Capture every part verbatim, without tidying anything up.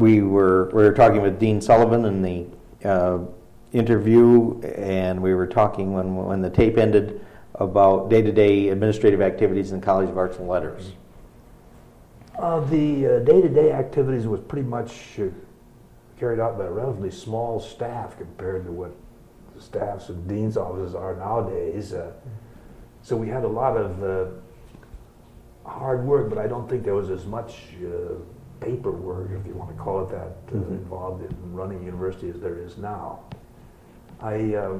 we were we were talking with Dean Sullivan in the uh, interview, and we were talking when when the tape ended about day-to-day administrative activities in the College of Arts and Letters. Uh, the uh, day-to-day activities was pretty much uh, carried out by a relatively small staff compared to what the staffs of dean's offices are nowadays. Uh, so we had a lot of uh, hard work, but I don't think there was as much uh, paperwork, if you want to call it that, uh, mm-hmm. involved in running a university as there is now. I uh,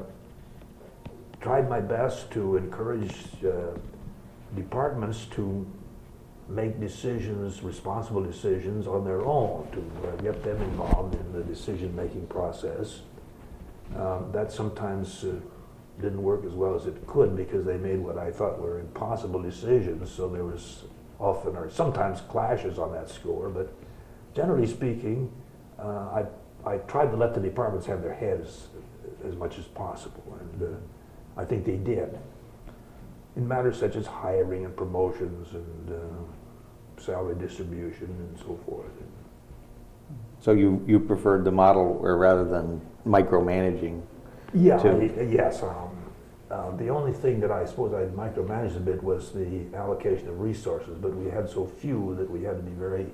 tried my best to encourage uh, departments to make decisions, responsible decisions on their own, to uh, get them involved in the decision-making process. Um, that sometimes uh, didn't work as well as it could because they made what I thought were impossible decisions, so there was often or sometimes clashes on that score, but generally speaking, uh, I, I tried to let the departments have their heads as much as possible, and uh, I think they did. In matters such as hiring and promotions and uh, salary distribution and so forth. So you, you preferred the model where rather than micromanaging? Yeah, I, yes. Um, uh, the only thing that I suppose I micromanaged a bit was the allocation of resources, but we had so few that we had to be very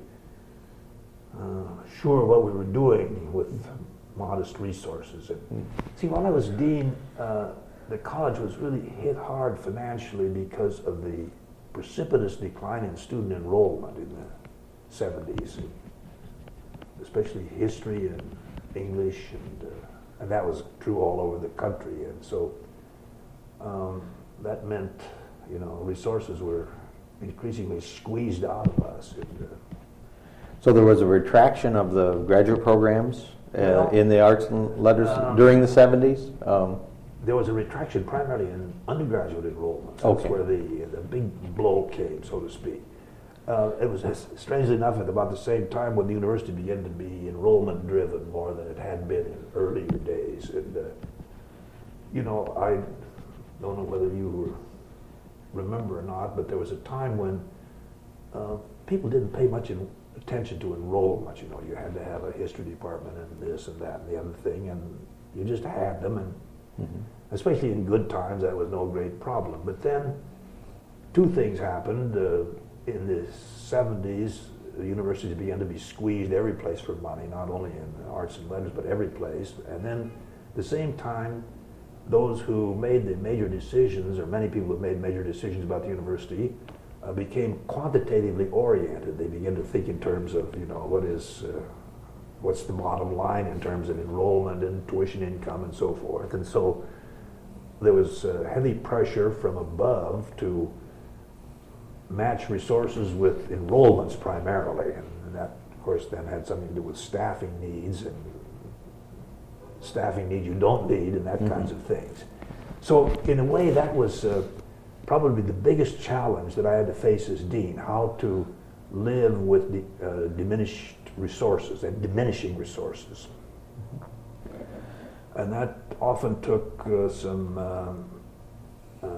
uh, sure what we were doing with modest resources. And mm. see, when I was dean, uh, the college was really hit hard financially because of the precipitous decline in student enrollment in the seventies, especially history and English, and, uh, and that was true all over the country. And so um, that meant, you know, resources were increasingly squeezed out of us. And, uh, so there was a retraction of the graduate programs uh, well, in the arts and letters um, during the seventies? Um, There was a retraction primarily in undergraduate enrollment. That's okay. where the, the big blow came, so to speak. Uh, it was, strangely enough, at about the same time when the university began to be enrollment-driven more than it had been in earlier days. And, uh, you know, I don't know whether you remember or not, but there was a time when uh, people didn't pay much in, attention to enrollment. You know, you had to have a history department and this and that and the other thing, and you just had them. And mm-hmm. especially in good times, that was no great problem. But then two things happened. Uh, in the seventies, the universities began to be squeezed every place for money, not only in arts and letters, but every place. And then at the same time, those who made the major decisions, or many people who made major decisions about the university, uh, became quantitatively oriented. They began to think in terms of, you know, what is, uh, what's the bottom line in terms of enrollment and tuition income and so forth. And so there was uh, heavy pressure from above to match resources with enrollments primarily, and, and that, of course, then had something to do with staffing needs and staffing needs you don't need and that mm-hmm. kinds of things. So in a way, that was uh, probably the biggest challenge that I had to face as dean, how to live with the, uh, diminished resources and diminishing resources. Mm-hmm. And that often took uh, some um, uh,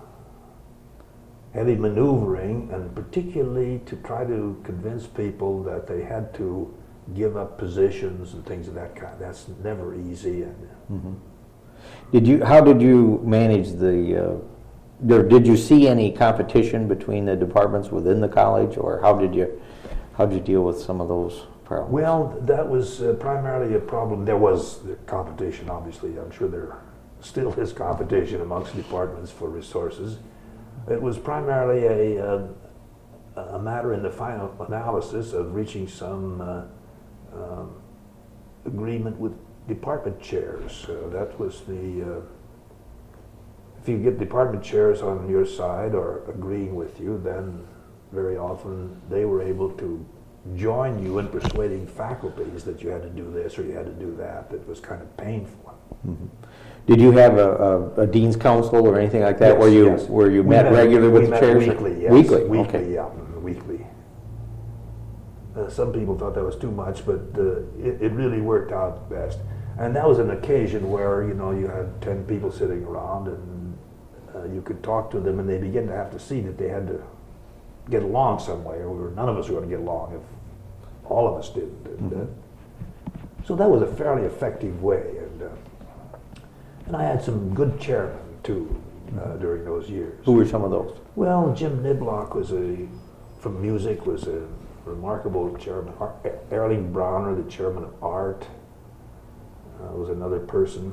heavy maneuvering, and particularly to try to convince people that they had to give up positions and things of that kind. That's never easy. And mm-hmm. Did you? How did you manage the? Uh, there, did you see any competition between the departments within the college, or how did you? How did you deal with some of those problems? Well, that was uh, primarily a problem. There was the competition, obviously. I'm sure there still is competition amongst departments for resources. It was primarily a, uh, a matter in the final analysis of reaching some uh, uh, agreement with department chairs. Uh, that was the, uh, if you get department chairs on your side or agreeing with you, then very often they were able to join you in persuading faculties that you had to do this or you had to do that. It was kind of painful. Mm-hmm. Did you have a, a, a dean's council or anything like that, yes, where you yes. where you we met, met regularly with we the met chairs? Weekly, yes. Weekly, weekly, okay. yeah, weekly. Uh, some people thought that was too much, but uh, it, it really worked out best. And that was an occasion where, you know, you had ten people sitting around, and uh, you could talk to them, and they began to have to see that they had to get along some way, or none of us were going to get along if all of us didn't. And, Mm-hmm. uh, so that was a fairly effective way. And, uh, and I had some good chairmen, too, uh, during those years. Who were some of those? Well, Jim Niblock was a, from music, was a remarkable chairman. Ar- Erling Brauner, the chairman of art, uh, was another person.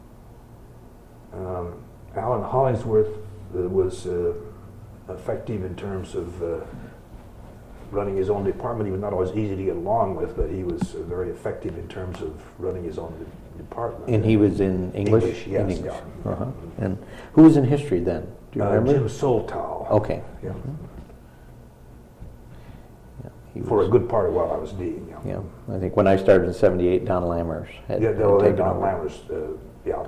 Um, Alan Hollingsworth uh, was uh, effective in terms of uh, running his own department. He was not always easy to get along with, but he was uh, very effective in terms of running his own de- department. And he was in English? English, yes, In English. yeah. Uh-huh. And who was in history then? Do you Uh, remember? Jim Soltow. Okay. Yeah. Yeah, he For was- a good part while I was dean. Yeah. Yeah, I think when I started in seventy-eight, Don Lammers had, Yeah, had no, taken Don over. Lammers, uh, yeah.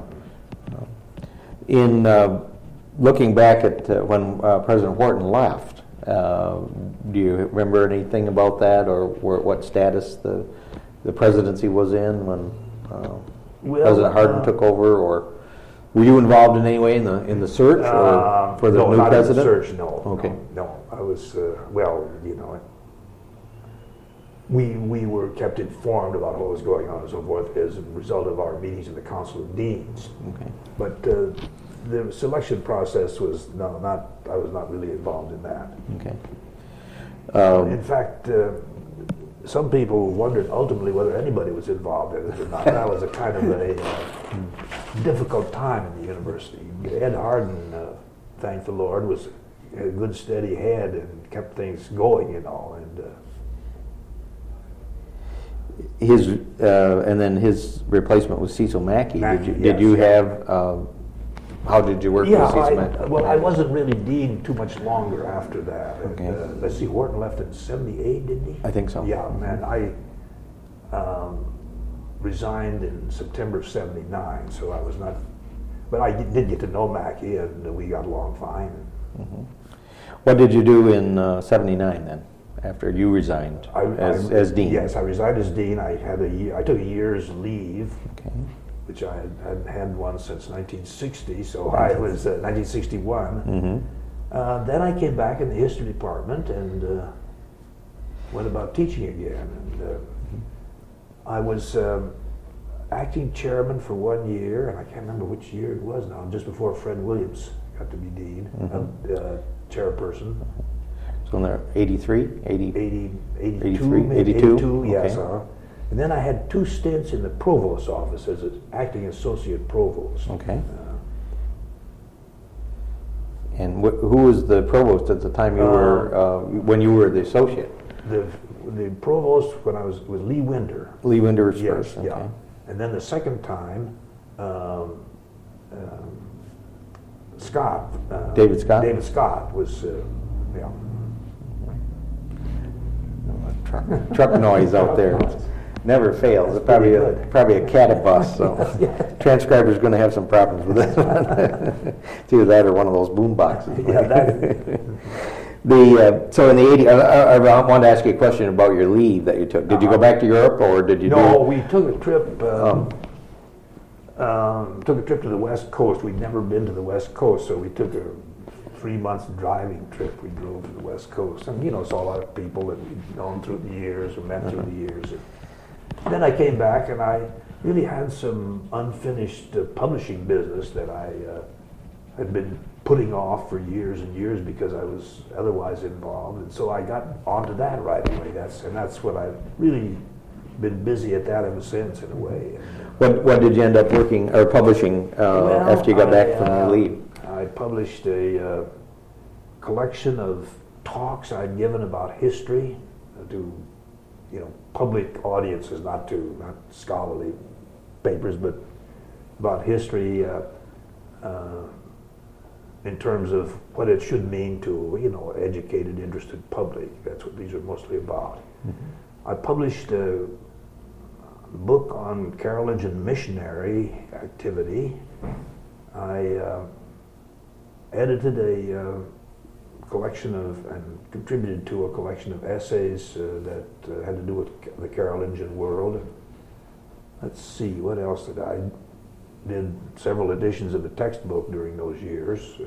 In uh, looking back at uh, when uh, President Wharton left, uh, do you remember anything about that, or where, what status the the presidency was in when uh, Well, President Hardin uh, took over, or were you involved in any way in the in the search or Uh, for the no, new not president? in the search, no. Okay. No, no. I was, uh, well, you know, we, we were kept informed about what was going on and so forth as a result of our meetings in the Council of Deans. Okay. But uh, the selection process was, no, not, I was not really involved in that. Okay. In Um, fact, uh, some people wondered ultimately whether anybody was involved in it or not. That was a kind of a uh, difficult time in the university. Ed Hardin, uh, thank the Lord, was a good steady head and kept things going, you know. And uh, his uh, and then his replacement was Cecil Mackey. Mackey, did you, yes. did you have? Um, how did you work yeah, with Cecil I, Mackey? well, I wasn't really dean too much longer after that. And, Okay. uh, let's see, Wharton left in seventy-eight, didn't he? I think so. Yeah, man, I um, resigned in September of seventy-nine, so I was not, but I did get to know Mackey, and we got along fine. What did you do in uh, seventy-nine then, after you resigned I, as, I- as dean? Yes, I resigned as dean. I had a year, I took a year's leave, Okay. which I had, hadn't had one since nineteen sixty, so I was uh, nineteen sixty-one. Mm-hmm. Uh, then I came back in the history department and uh, went about teaching again. And uh, I was um, acting chairman for one year, and I can't remember which year it was now, just before Fred Williams got to be dean, Mhm. uh, chairperson. So in there, eighty-three, eighty. eighty, eighty-two, eighty-three, maybe eighty-two? eighty-two, yes. Okay. Uh, and then I had two stints in the provost's office as an acting associate provost. Okay. Uh, And wh- who was the provost at the time you were, uh, when you were the associate? the the provost when I was was Lee Winder. Lee Winder was Yes, first. Okay. yeah. And then the second time, um, um, Scott. Uh, David Scott? David Scott was, uh, yeah. Truck, truck noise out there. Never fails. That's It's probably pretty a, good. probably a catabus, so transcriber's going to have some problems with this one. It's either that or one of those boom boxes. Yeah, that, The, uh, so in the eighty, I, I, I wanted to ask you a question about your leave that you took. Did you go back to Europe, or did you no, do? we took a trip. Um, um, took a trip to the West Coast. We'd never been to the West Coast, so we took a three months driving trip. We drove to the West Coast, and you know, saw a lot of people that we'd known through the years or met through the years. And then I came back, and I really had some unfinished uh, publishing business that I uh, had been putting off for years and years because I was otherwise involved, and so I got onto that right away. That's and that's what I've really been busy at that ever since, in a way. And, What, what did you end up working or publishing uh, well, after you got I, back from uh, your leave? I published a uh, collection of talks I'd given about history to, you know, public audiences, not to not scholarly papers, but about history uh, uh, in terms of what it should mean to, you know, educated, interested public. That's what these are mostly about. Mm-hmm. I published a book on Carolingian missionary activity. I uh, edited a uh, collection of, and contributed to a collection of essays uh, that uh, had to do with the Carolingian world. Let's see, what else did I did several editions of the textbook during those years. Uh,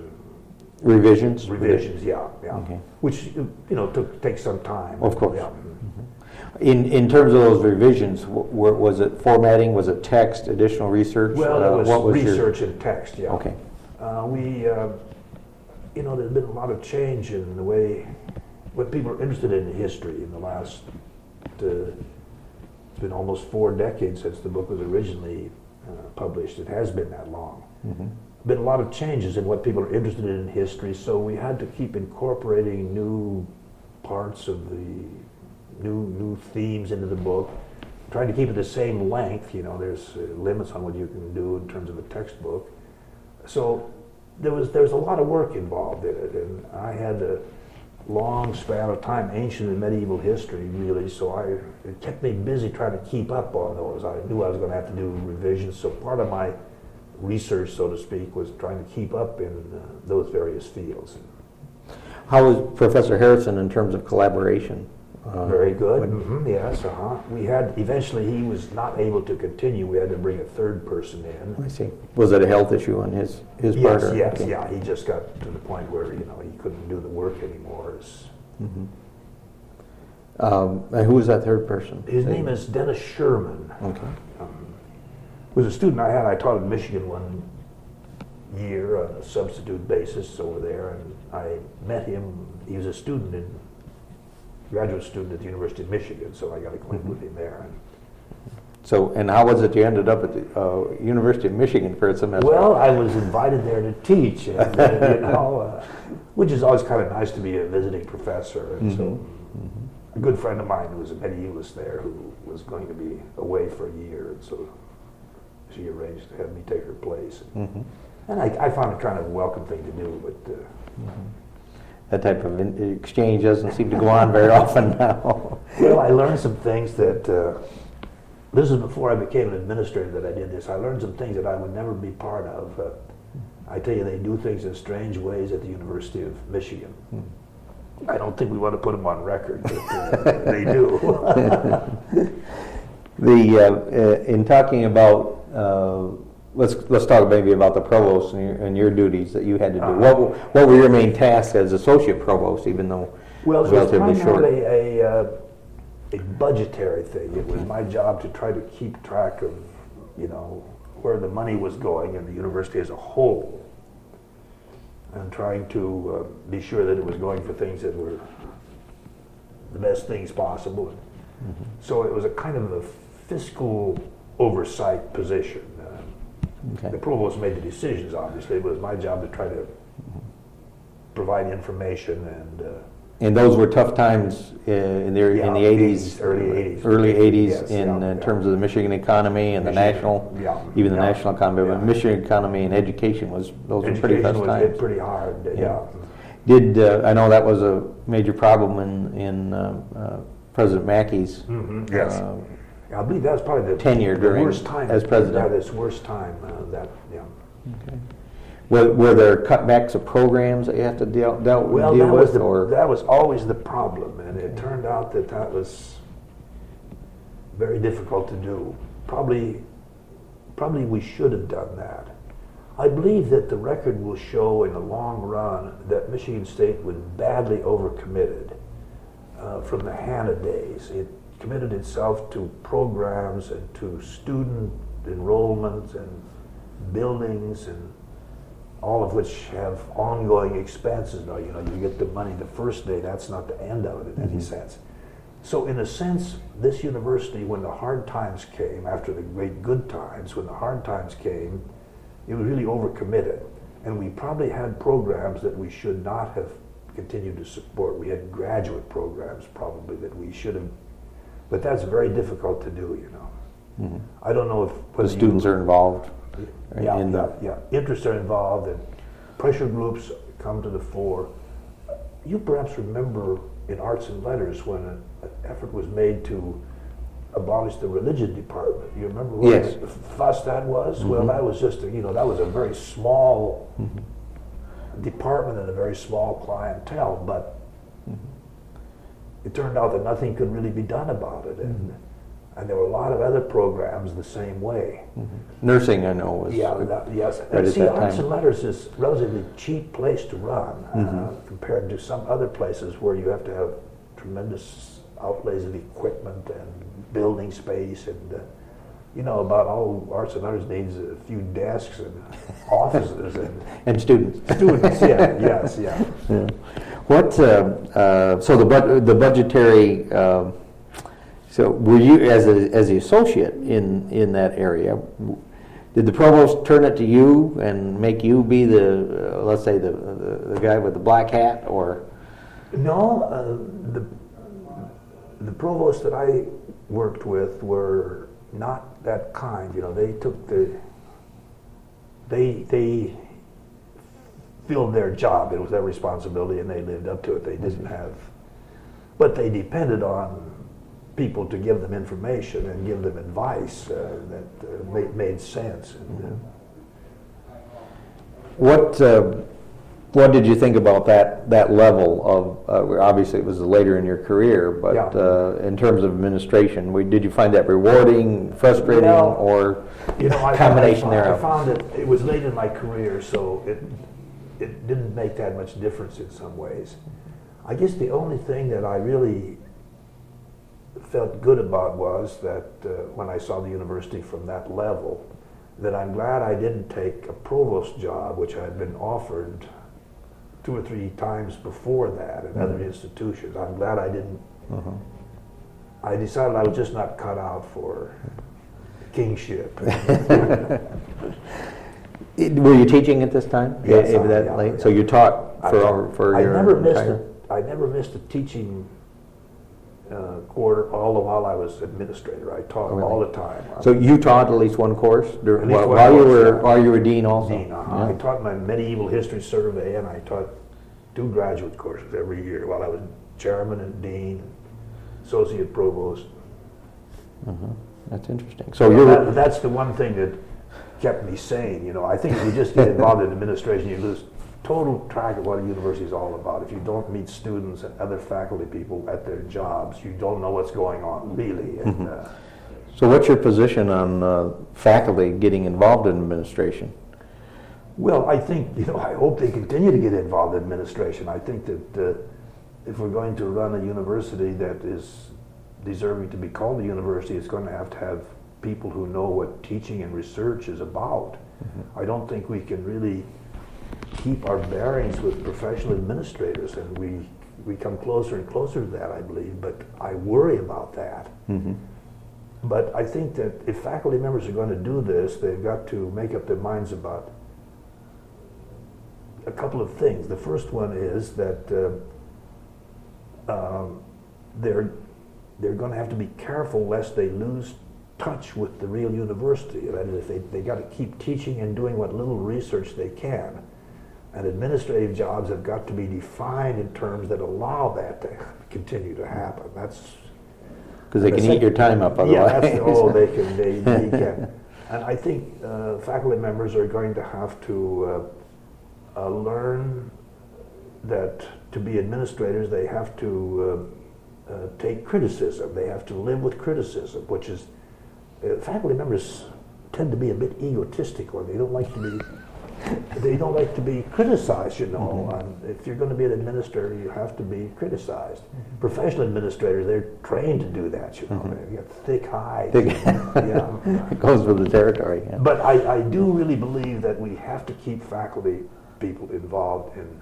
Revisions? revisions, yeah, yeah. Okay. Which, you know, took takes some time. Of course. Yeah. In in terms of those revisions, w- were, was it formatting? Was it text? Additional research? Well, Uh, it was, what was research your, and text, yeah. Okay. Uh, we, uh, you know, there's been a lot of change in the way, what people are interested in history in the last, uh, it's been almost four decades since the book was originally uh, published. It has been that long. Mm-hmm. Been a lot of changes in what people are interested in in history, so we had to keep incorporating new parts of the new new themes into the book, trying to keep it the same length. You know, there's uh, limits on what you can do in terms of a textbook. So there was there was a lot of work involved in it, and I had a long span of time, ancient and medieval history, really. So I it kept me busy trying to keep up on those. I knew I was going to have to do revisions, so part of my research, so to speak, was trying to keep up in uh, those various fields. How was Professor Harrison in terms of collaboration? Uh, Very good. when- Mm-hmm. Yes, uh-huh. We had, eventually he was not able to continue. We had to bring a third person in. I see. Was it a health issue on his his part? Yes, or- yes, okay. yeah. He just got to the point where, you know, he couldn't do the work anymore. It's- Mhm. Um, and who was that third person? His name is Dennis Sherman. Okay. Um, was a student I had. I taught in Michigan one year on a substitute basis over there, and I met him. He was a student in graduate student at the University of Michigan, so I got acquainted Mm-hmm. with him there. And So, and how was it you ended up at the uh, University of Michigan for a semester? well, I was invited there to teach, and, uh, you know, uh, which is always kind of nice to be a visiting professor. And so, Mhm. a good friend of mine who was a medievalist there, who was going to be away for a year, and so she arranged to have me take her place. Mhm. And I, I found it kind of a welcome thing to do, but. Uh, That type of in- exchange doesn't seem to go on very often now. Well, I learned some things that, uh, this is before I became an administrator that I did this. I learned some things that I would never be part of. Uh, I tell you, they do things in strange ways at the University of Michigan. I don't think we want to put them on record, but uh, they do. The uh, uh, in talking about uh, let's let's talk maybe about the provost and your, and your duties that you had to do. Uh-huh. What were- what were your main tasks as associate provost, even though Well, it it was was relatively short? primarily a, uh, a budgetary thing. It was my job to try to keep track of, you know, where the money was going in the university as a whole, and trying to uh, be sure that it was going for things that were the best things possible. Mm-hmm. So it was a kind of a fiscal oversight position. Uh, Okay. The provost made the decisions, obviously. It was my job to try to provide information and uh, And those were tough times uh, in the Yeah, in the eighties, early eighties. early eighties, Yes, in, yeah, in yeah. terms of the Michigan economy and the Michigan, national, yeah, even the yeah, national economy. But yeah. Michigan economy and education was those were pretty education tough was times. hit pretty hard. uh, Yeah. Yeah. Did uh, I know that was a major problem in in uh, uh, President Mackey's Mhm, Yes. uh, I believe that was probably the, tenure the during- worst time as president. Yeah, this worst time. Uh, that yeah. Okay. Were, were there cutbacks of programs that you have to deal, dealt, Well, deal that with? was the, or that was always the problem, and it turned out that that was very difficult to do. Probably, probably we should have done that. I believe that the record will show in the long run that Michigan State was badly overcommitted uh, from the Hanna days. It committed itself to programs and to student enrollment and buildings, and all of which have ongoing expenses. Now, you know, you get the money the first day, that's not the end of it in any sense. So in a sense, this university, when the hard times came, after the great good times, when the hard times came, it was really overcommitted. And we probably had programs that we should not have continued to support. We had graduate programs probably that we should have, but that's very difficult to do, you know. Mhm. I don't know if the whether you- students are involved? yeah, in yeah, the- yeah. Interests are involved, and pressure groups come to the fore. You perhaps remember in arts and letters when an, an effort was made to abolish the religion department. You remember what Yes. the fuss that was? Well, Mhm. that was just a, you know that was a very small department and a very small clientele, but it turned out that nothing could really be done about it, and and there were a lot of other programs the same way. Nursing, I know, was Yeah, that, yes. right And at see, that arts time. and letters is a relatively cheap place to run uh, Mhm. compared to some other places where you have to have tremendous outlays of equipment and building space, and uh, you know, about all arts and others needs a few desks and offices and and students. Students, yeah, yes, yeah. yeah. What? Uh, uh, so the bud- the budgetary. Uh, so were you as a as the associate in in that area? Did the provost turn it to you and make you be the uh, let's say the, the the guy with the black hat, or? No, uh, the the provosts that I worked with were not that kind. You know, they took the they they filled their job. It was their responsibility, and they lived up to it. They didn't have, but they depended on people to give them information and give them advice uh, that uh, made, made sense. And, uh, what uh, what did you think about that that level of? Uh, obviously, it was later in your career, but Yeah. uh, in terms of administration, we, did you find that rewarding, frustrating, Well, or you know, I, combination I, thereof? I found it. It was late in my career, so it it didn't make that much difference in some ways. I guess the only thing that I really felt good about was that uh, when I saw the university from that level, that I'm glad I didn't take a provost job, which I had been offered two or three times before that at mm-hmm. other institutions. I'm glad I didn't. Mm-hmm. I decided I was just not cut out for kingship. Were you teaching at this time? Yes, yeah, I, that yeah, late? yeah. So you taught for I, for I your never missed entire... a, I never missed a teaching uh, quarter, all the while I was administrator. I taught Oh, really? all the time. So you taught at least one course during, At least while, one while you course, were yeah. while you were dean also. Dean, uh-huh. Yeah. I taught my medieval history survey, and I taught two graduate courses every year while I was chairman and dean, associate provost. Mm-hmm. That's interesting. So Well, you're that, that's the one thing that kept me sane. You know, I think if you just get involved in administration, you lose total track of what a university is all about. If you don't meet students and other faculty people at their jobs, you don't know what's going on, really. And, mm-hmm. uh, so what's your position on uh, faculty getting involved in administration? well, I think, you know, I hope they continue to get involved in administration. I think that uh, if we're going to run a university that is deserving to be called a university, it's going to have to have people who know what teaching and research is about. Mm-hmm. I don't think we can really keep our bearings with professional administrators, and we we come closer and closer to that, I believe, but I worry about that. Mm-hmm. But I think that if faculty members are going to do this, they've got to make up their minds about a couple of things. The first one is that uh, um, they're they're going to have to be careful lest they lose touch with the real university. That is, they they got to keep teaching and doing what little research they can. And administrative jobs have got to be defined in terms that allow that to continue to happen. That's because they can eat your time up otherwise. Yeah, that's the, oh, they can, they, they can. And I think uh, faculty members are going to have to uh, uh, learn that to be administrators, they have to uh, uh, take criticism. They have to live with criticism, which is, uh, faculty members tend to be a bit egotistical. They don't like to be They don't like to be criticized, you know. Mm-hmm. And if you're going to be an administrator, you have to be criticized. Mm-hmm. Professional administrators, they're trained to do that, you know. Mm-hmm. They get thick hides. Thick. Yeah. It goes with the territory. Yeah. But I, I do really believe that we have to keep faculty people involved in,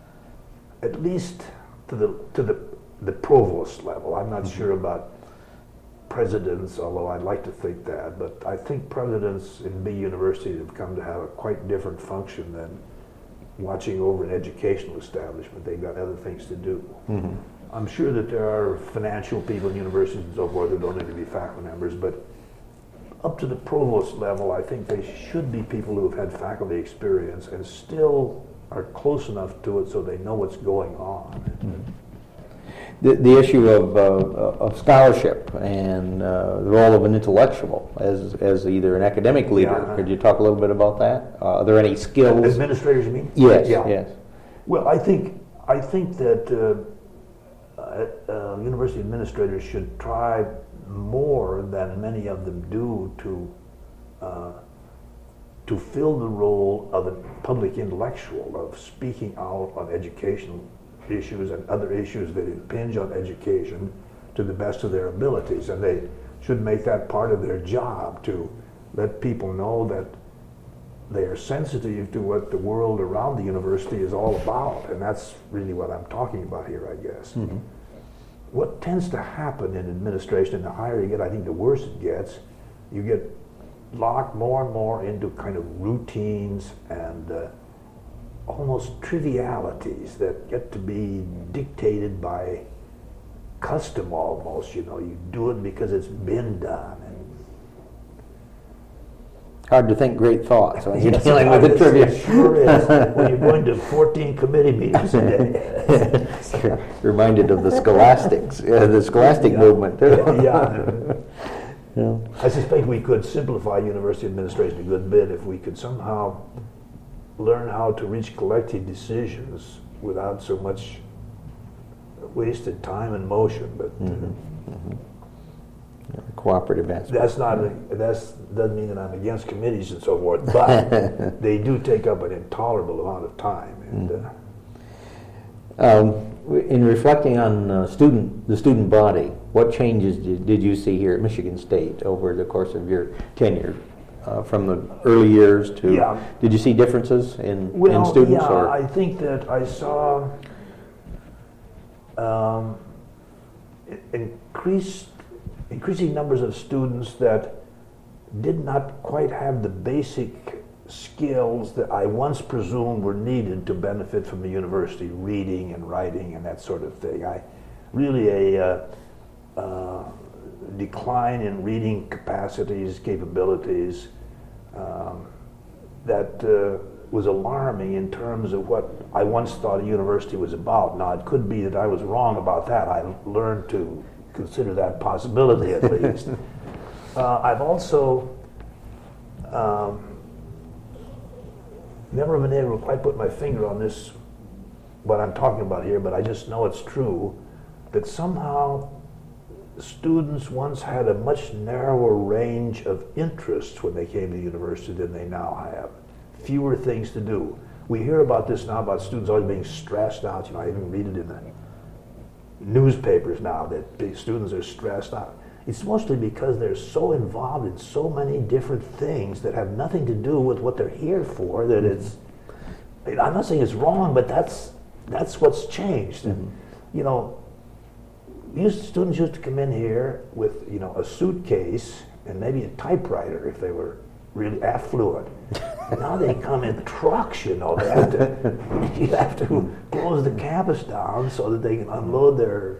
at least to the to the the provost level. I'm not mm-hmm. sure about presidents, although I'd like to think that, but I think presidents in big universities have come to have a quite different function than watching over an educational establishment. They've got other things to do. Mm-hmm. I'm sure that there are financial people in universities and so forth who don't need to be faculty members, but up to the provost level, I think they should be people who have had faculty experience and still are close enough to it so they know what's going on. Mm-hmm. The, the issue of, uh, of scholarship and uh, the role of an intellectual as as either an academic leader. Yeah. Could you talk a little bit about that? Uh, are there any skills? Administrators, you mean? Yes. Yeah. Yes. Well, I think I think that uh, uh, university administrators should try more than many of them do to uh, to fill the role of a public intellectual, of speaking out on educational issues and other issues that impinge on education, to the best of their abilities, and they should make that part of their job to let people know that they are sensitive to what the world around the university is all about, and that's really what I'm talking about here, I guess. Mm-hmm. What tends to happen in administration, and the higher you get, I think the worse it gets, you get locked more and more into kind of routines and uh, almost trivialities that get to be dictated by custom almost, you know, you do it because it's been done. Hard to think great thoughts when you're Yes, dealing with the trivia. It sure is. When you're going to fourteen committee meetings a day. You're reminded of the scholastics, uh, the scholastic yeah. movement. yeah. yeah. I suspect we could simplify university administration a good bit if we could somehow learn how to reach collective decisions without so much wasted time and motion. But Mm-hmm. uh, Mm-hmm. Yeah, cooperative aspect. that's not a, that's doesn't mean that I'm against committees and so forth, but they do take up an intolerable amount of time. And Mm-hmm. um, in reflecting on uh, student the student body, what changes did, did you see here at Michigan State over the course of your tenure, uh, from the early years to? Yeah. Did you see differences in, well, in students? yeah, or? I think that I saw um, increased. increasing numbers of students that did not quite have the basic skills that I once presumed were needed to benefit from the university, reading and writing and that sort of thing. I really a uh, uh, decline in reading capacities, capabilities, um, that uh, was alarming in terms of what I once thought a university was about. Now, it could be that I was wrong about that. I learned to consider that possibility at least. uh, I've also um, never been able to quite put my finger on this, what I'm talking about here, but I just know it's true, that somehow students once had a much narrower range of interests when they came to university than they now have. Fewer things to do. We hear about this now, about students always being stressed out. You know, I even read it in the newspapers now that the students are stressed out. It's mostly because they're so involved in so many different things that have nothing to do with what they're here for, that it's, I'm not saying it's wrong, but that's that's what's changed. And, you know, used, students used to come in here with, you know, a suitcase and maybe a typewriter if they were really affluent. Now they come in trucks, you know. They have to, you have to close the campus down so that they can unload their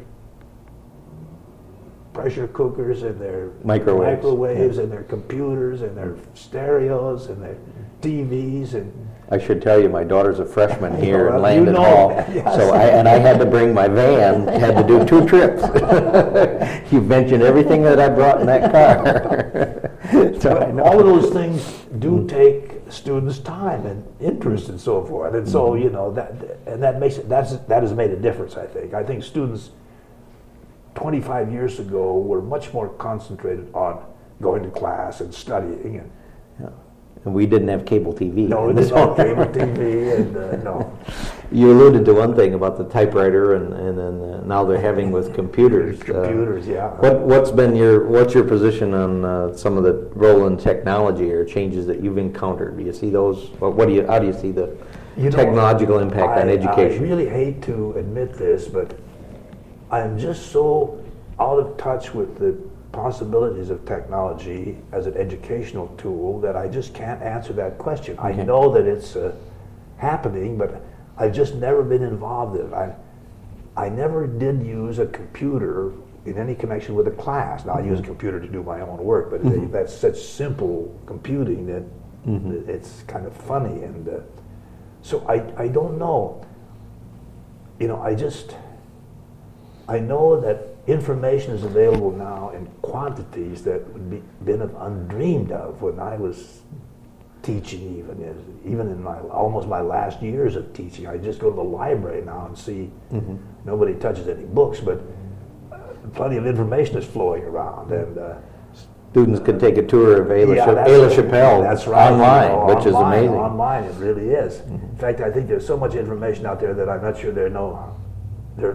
pressure cookers and their microwaves, microwaves yeah. and their computers and their stereos and their T Vs. And I should tell you, my daughter's a freshman here well, in Landon you know, Hall, yes. so I, and I had to bring my van, had to do two trips. You've mentioned everything that I brought in that car. So I know. All of those things do take students' time and interest and so forth, and so you know that, and that makes it. That's that has made a difference. I think. I think students twenty-five years ago were much more concentrated on going to class and studying, and Yeah. And we didn't have cable T V. no, we didn't have cable T V, and uh, no. You alluded to one thing about the typewriter, and and then uh, now they're having with computers. Computers, uh, yeah. What what's been your what's your position on uh, some of the role in technology or changes that you've encountered? Do you see those? What, what do you how do you see the You know, technological impact I, on education? I really hate to admit this, but I'm just so out of touch with the possibilities of technology as an educational tool that I just can't answer that question. Okay. I know that it's uh, happening, but I've just never been involved in it. I, I never did use a computer in any connection with a class. Now, I use a computer to do my own work, but Mm-hmm. that's such simple computing that Mm-hmm. it's kind of funny. And uh, so I, I don't know. You know, I just, I know that information is available now in quantities that would be been undreamed of when I was teaching, even even in my almost my last years of teaching. I just go to the library now and see Mm-hmm. nobody touches any books, but uh, plenty of information is flowing around, and uh, Students could take a tour of Ayla, yeah, Cha- that's Ayla right. Chappelle That's right. online, You know, which is online, amazing. Online, it really is. In fact, I think there's so much information out there that I'm not sure there are no there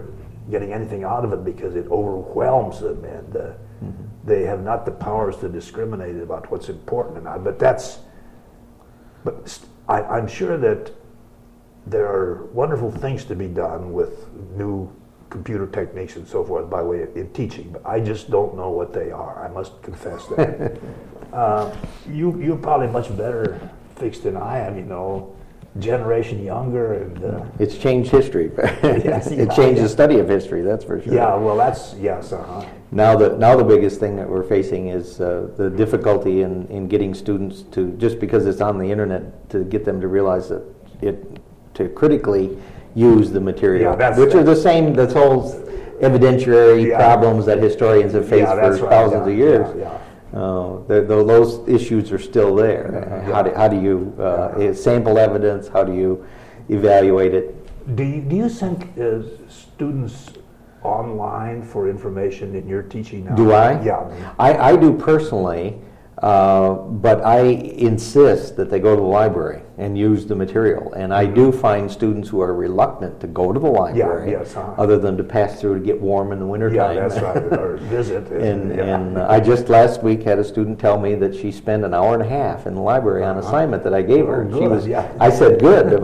getting anything out of it because it overwhelms them, and uh, mm-hmm. they have not the powers to discriminate about what's important or not. But that's, but st- I, I'm sure that there are wonderful things to be done with new computer techniques and so forth by way of in teaching, but I just don't know what they are. I must confess that. uh, you, you're probably much better fixed than I am, you know, generation younger. and uh, It's changed history. yes, It yeah, changed yeah. the study of history, that's for sure. Yeah, well, that's, yes, uh-huh. Now the, now the biggest thing that we're facing is uh, the difficulty in, in getting students to, just because it's on the internet, to get them to realize that it, to critically use the material, Yeah, that's- which are the same, that's whole evidentiary Yeah. problems that historians have faced Yeah, that's for right, thousands yeah, of years. yeah, yeah. Uh, the, the, those issues are still there. Yeah. How do, how do you uh, Yeah. sample evidence? How do you evaluate it? Do you, do you send uh, students online for information in your teaching now? Do I? Yeah. I, I do personally, uh, but I insist that they go to the library and use the material. And I do find students who are reluctant to go to the library, yes, uh-huh. other than to pass through to get warm in the Yeah, wintertime. that's right, or visit. And, yeah. and uh, I just last week had a student tell me that she spent an hour and a half in the library on assignment that I gave her. Oh, She good, was, yeah. I said, good.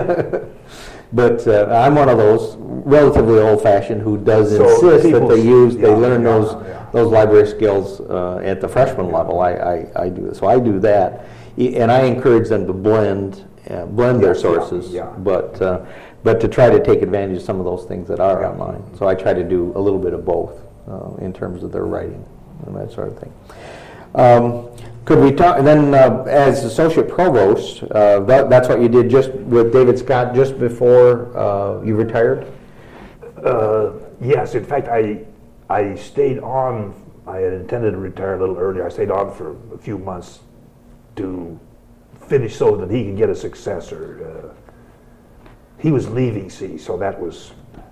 But uh, I'm one of those relatively old-fashioned who does So insist that people- they use, they yeah, learn yeah, those yeah. those library skills uh, at the freshman level. I, I, I do so I do that, E- and I encourage them to blend uh, blend their Yeah, yeah, sources, yeah. but uh, but to try to take advantage of some of those things that are Yeah. online. So I try to do a little bit of both uh, in terms of their writing and that sort of thing. Um, could we talk, and then uh, as associate provost, uh, that, that's what you did just with David Scott just before uh, you retired? Uh, yes, in fact, I I stayed on. I had intended to retire a little earlier. I stayed on for a few months to finish so that he could get a successor. Uh, he was leaving, see, so that was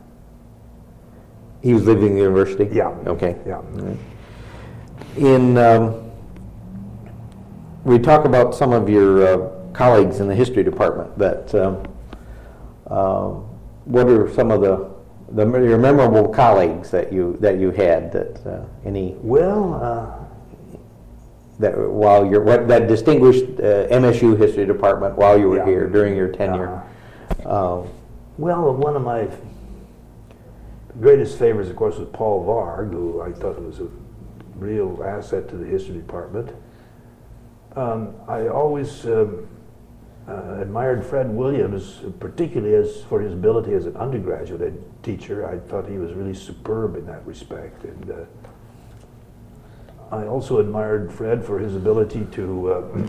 He was leaving the university? yeah. Okay. Yeah. In, um, we talk about some of your uh, colleagues in the history department that, um, um, what are some of the, the your memorable colleagues that you that you had that uh, any Well, uh, that while you're what that distinguished uh, M S U history department while you were Yeah. here during your tenure? Uh, well, one of my greatest favorites, of course, was Paul Varg, who I thought was a real asset to the history department. Um, I always um, uh, admired Fred Williams, particularly as for his ability as an undergraduate ed- teacher. I thought he was really superb in that respect. And uh, I also admired Fred for his ability to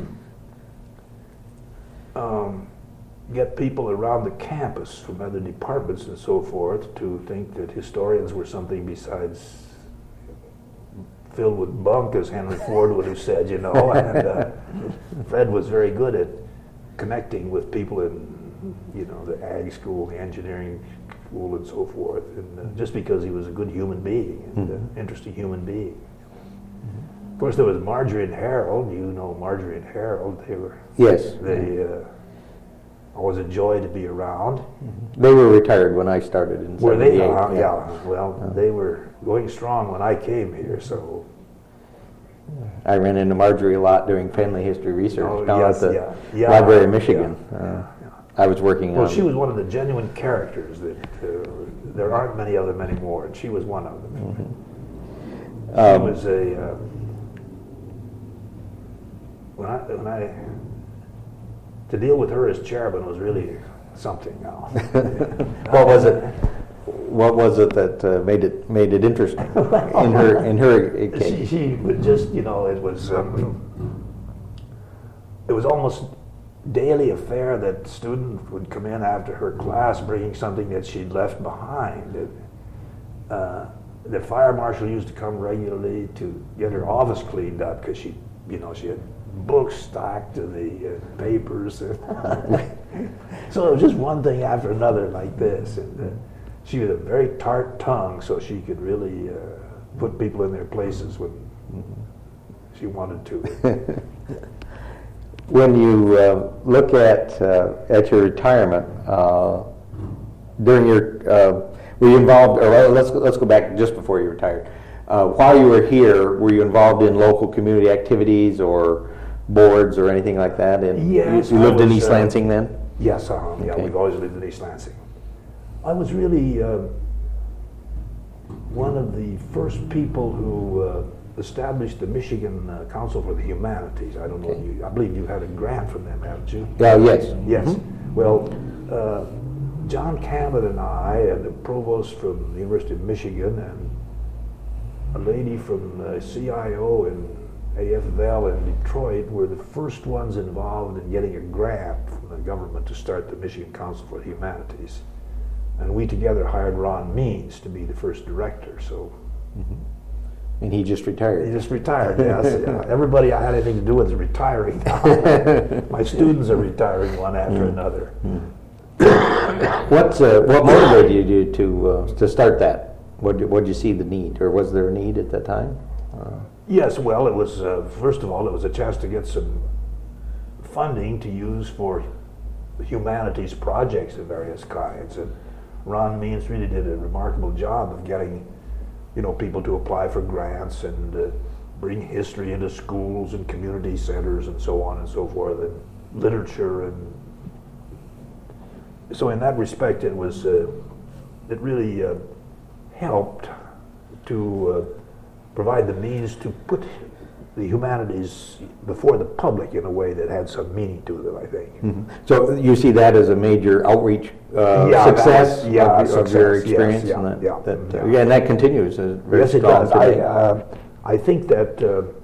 uh, um, get people around the campus from other departments and so forth to think that historians were something besides filled with bunk, as Henry Ford would have said, you know. And uh, Fred was very good at connecting with people in, you know, the ag school, the engineering school, and so forth. And uh, just because he was a good human being, and an Mm-hmm. interesting human being. Of course, there was Marjorie and Harold. You know Marjorie and Harold. They were yes, they uh, always a joy to be around. they were retired when I started in Were they? seventy-eight. Uh, yeah. Well, they were going strong when I came here. So. I ran into Marjorie a lot during family history research Oh, down yes, at the yeah, yeah, Library of Michigan. yeah, Uh, yeah. I was working Well, on. she was one of the genuine characters that uh, there aren't many of them anymore, and she was one of them. She Um, was a uh, when I when I to deal with her as chairman was really something. Now, What was it? What was it that uh, made it made it interesting in her in her she, case? she would just, you know, it was um, it was almost daily affair that student would come in after her class bringing something that she'd left behind. It, uh, the fire marshal used to come regularly to get her office cleaned up because she, you know, she had books stacked to the uh, papers. So it was just one thing after another like this. And uh, she had a very tart tongue, so she could really uh, put people in their places when she wanted to. When you uh, look at uh, at your retirement uh, during your uh, Were you involved, or let's, let's go back just before you retired. Uh, while you were here, were you involved in local community activities or boards or anything like that? And Yes, You, you I lived in was, East uh, Lansing then? Yes, uh, yeah, Okay. we've always lived in East Lansing. I was really uh, one of the first people who uh, established the Michigan uh, Council for the Humanities. I don't know, Okay. if you, I believe you had a grant from them, haven't you? Yeah, yes. Yes. Mhm. Well, uh, John Cabot and I, and the provost from the University of Michigan, and a lady from the C I O in A F V L in Detroit were the first ones involved in getting a grant from the government to start the Michigan Council for the Humanities. And we together hired Ron Means to be the first director, so And he just he retired. just retired, yes. Yeah. Everybody I had anything to do with is retiring now. My students are retiring one after another. What uh, what motivated you to uh, to start that? What what did you see the need, or was there a need at that time? Uh, Yes, well, it was, uh, first of all, it was a chance to get some funding to use for humanities projects of various kinds. And Ron Means really did a remarkable job of getting, you know, people to apply for grants and uh, bring history into schools and community centers and so on and so forth, and literature. And so in that respect, it was, uh, it really uh, helped to uh, provide the means to put the humanities before the public in a way that had some meaning to them, I think. mhm. So you see that as a major outreach uh, Yeah, that success, was- yeah, of, of your success, yes, experience, yeah, and that, yeah, that, uh, yeah. yeah, and that continues. Uh, very Yes, it strong does. I, today. uh, I think that uh,